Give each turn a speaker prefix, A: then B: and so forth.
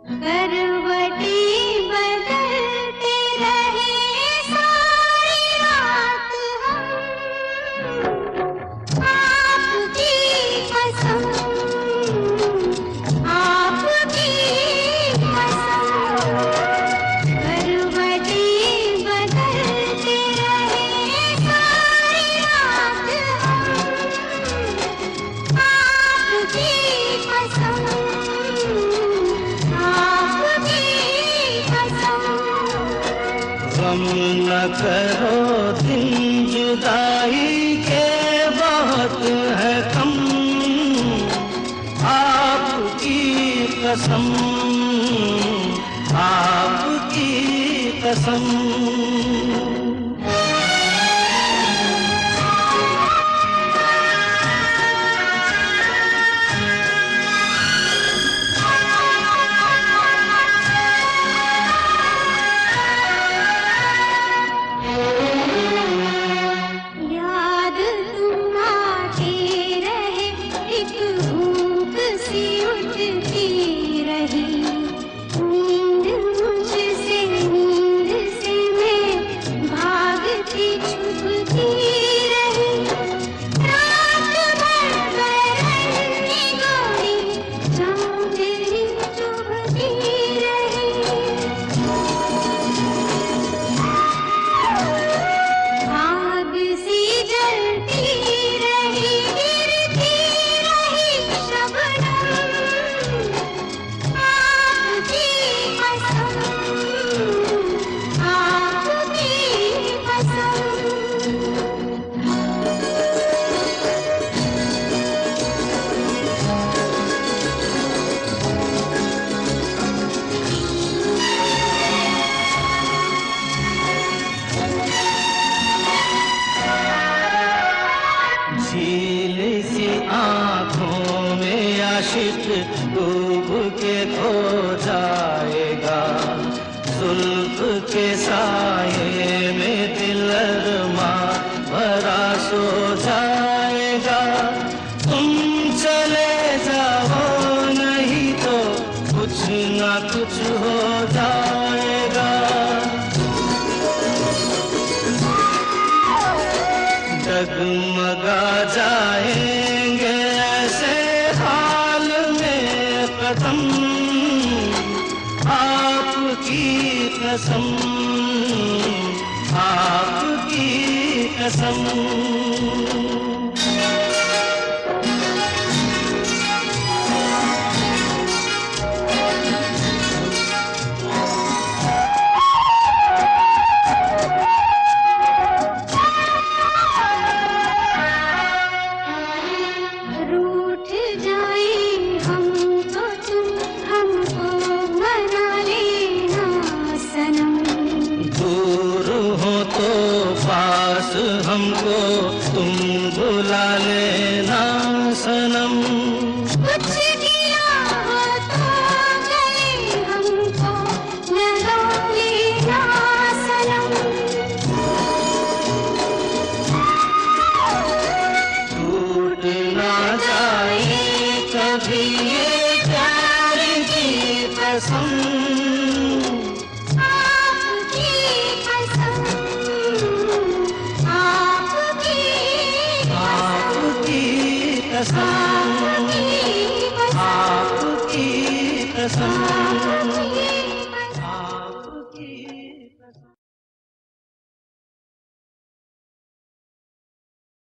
A: करवटें बदलते रहे सारी रात हम, आपकी कसम, आपकी कसम। करवटें बदलते रहे सारी रात हम, आपकी कसम,
B: गम न करो दिन जुदाई के बहुत है कम, आपकी कसम, आपकी कसम। आँखों में आशिक डूब के खो जाएगा, जुल्फ के साये में दिल अरमा भरा सो जाएगा। तुम चले जाओ नहीं तो कुछ ना कुछ हो जाएगा। डगमगा जाएंगे ऐसे हाल में कदम, आपकी कसम, आपकी कसम। हमको तुम बुला लेना सनम,
A: कुछ किया हो तो गए हमको लगा लेना सनम।
B: टूट ना जाए कभी ये प्यार की कसम,
A: आपकी कसम,
B: आपकी कसम।